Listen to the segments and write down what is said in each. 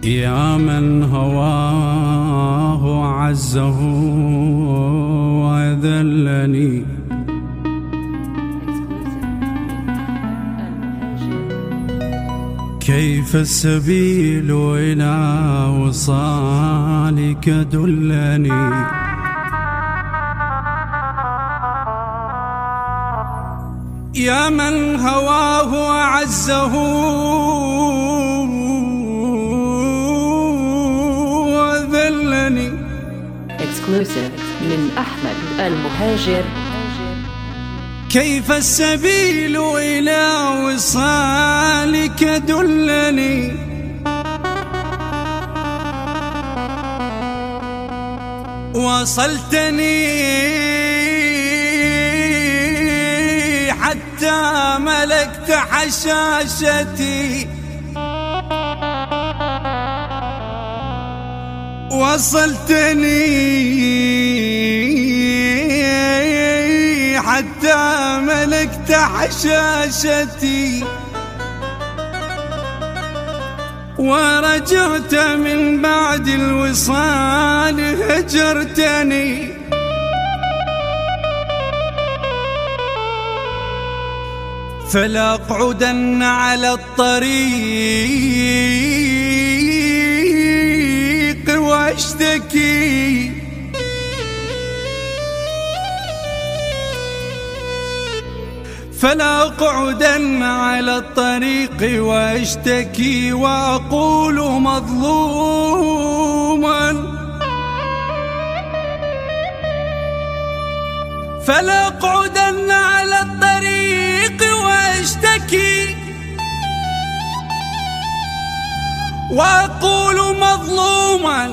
يا من هواه عزه وذلني كيف السبيل إلى وصالك دلني يا من هواه عزه وذلني. Exclusive من أحمد المهاجر. كيف السبيل إلى وصالك دلني وصلتني حتى ملكت حشاشتي وصلتني حتى ملكت حشاشتي ورجعت من بعد الوصال هجرتني فلا أقعدن على الطريق واشتكي فلا أقعدن على الطريق واشتكي وأقول مظلوما فلا أقعدن على الطريق واشتكي وأقول مظلوما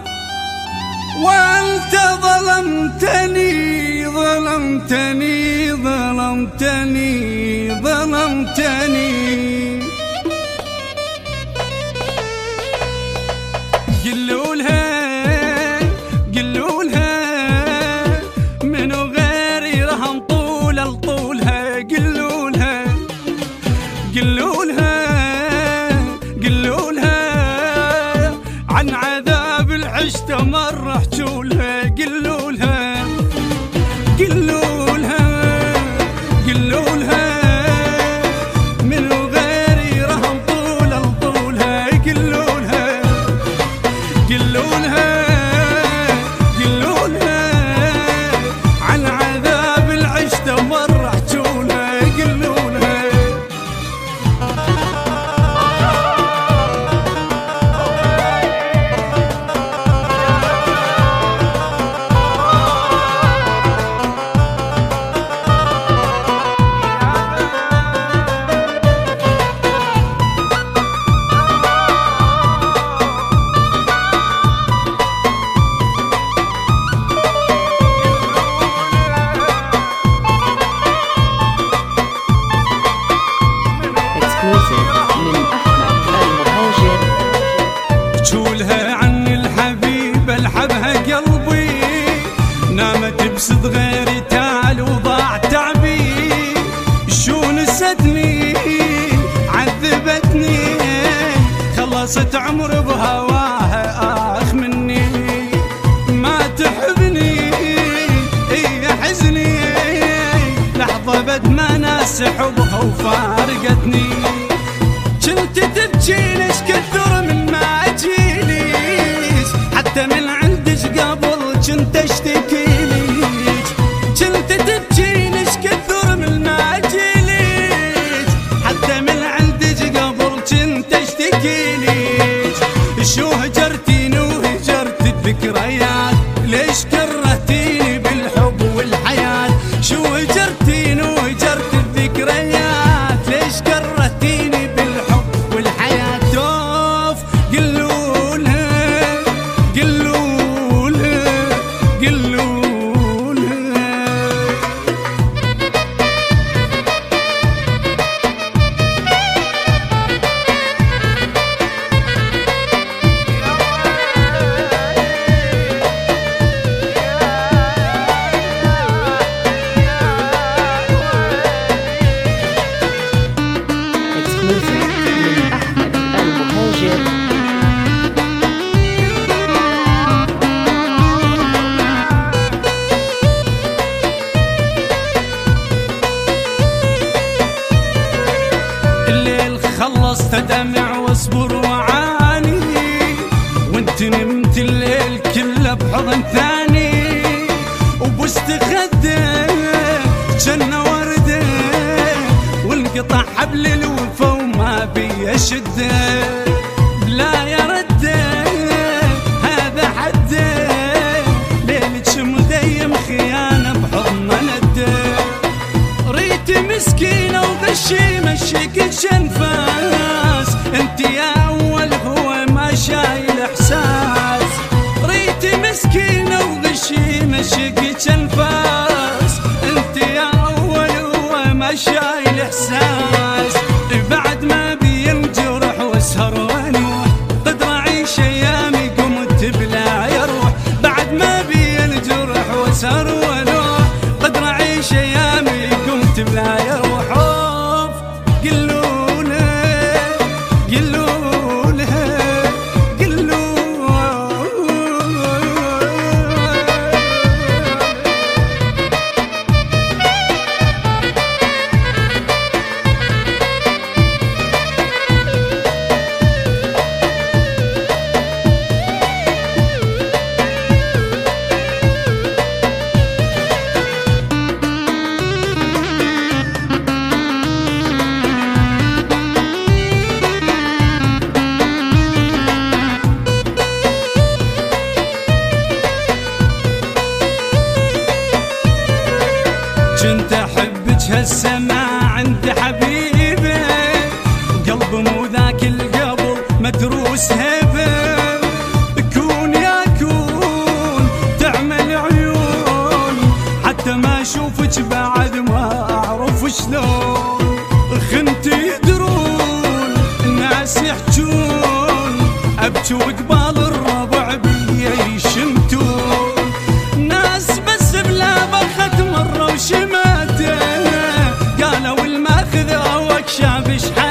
وأنت ظلمتني ظلمتني ظلمتني ظلمتني. قلولها منو غيري رهم طول الطولها قلولها عن عذاب العشت مرة حجولها قلولها منو غيري رهم طول الطولها قلولها عن عذاب العشت مرة حجولها قلولها. من أحمد المهاجر. جولها عن الحبيب الحبها قلبي نامت بصد غيري تعال وضاع تعبي شو نستني عذبتني خلصت عمر بهواها آخ مني ما تحبني حزني لحظة بد ما ناس حبها وفارقتني كنت تبكي ليش كثر من ما اجيليش حتى من عندش قبل كنت اشتكي ليش كنت تبكي ليش كثر من ما اجيليش حتى من عندش قبل كنت اشتكي ليش شو هجرتيني وهجرت الذكريات ليش كرهتيني بالحب والحياة شو هجرتيني وهجرت الذكريات ليش كرهتيني بالحب والحياة توف قلولها دمع واصبر وعاني، وانت نمت الليل كله بحضن ثاني، وبوست خده جنة وردة، وانقطع حبل الوفا وما بي اشده، لا يا رده هذا حده، ليلك مديم خيانة بحضن نده، ريت مسكينة وغشي مشيك شنفاس، انت يا اول هو ما شايل احساس، ريت مسكينة وغشي مشيك شنفاس، انت يا اول هو ما شايل احساس، بعد ما بينجرح واسهر وانوح، قدر اعيش ايامي قمت بلا يروح، بعد ما بينجرح واسهر وانوح، قدر اعيش ايامي قمت بلا يروح. كنت احبك هسه ما عندي حبيبه، قلب مو ذاك القبل مدروس هبه، كون يا كون تعمل عيون، حتى ما اشوفك بعد ما اعرف شلون، خنت يدرون الناس يحجون، ابكي وقبال الربع بي يشمتون، ناس بس بلا بخت مره وشماته، قالوا الماخذ اوك شابش